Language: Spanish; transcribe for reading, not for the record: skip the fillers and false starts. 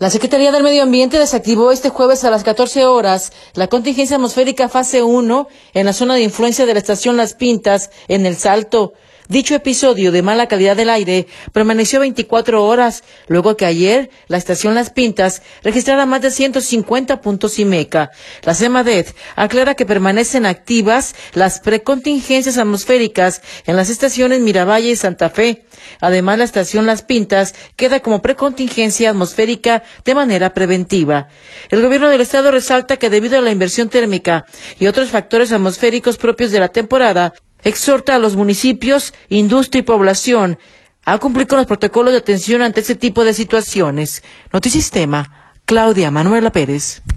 La Secretaría del Medio Ambiente desactivó este jueves a las 14 horas la contingencia atmosférica fase 1 en la zona de influencia de la estación Las Pintas en El Salto. Dicho episodio de mala calidad del aire permaneció 24 horas, luego que ayer la estación Las Pintas registrara más de 150 puntos IMECA. La Semadet aclara que permanecen activas las precontingencias atmosféricas en las estaciones Miravalle y Santa Fe. Además, la estación Las Pintas queda como precontingencia atmosférica de manera preventiva. El gobierno del estado resalta que debido a la inversión térmica y otros factores atmosféricos propios de la temporada, exhorta a los municipios, industria y población a cumplir con los protocolos de atención ante este tipo de situaciones. Notisistema, Claudia Manuela Pérez.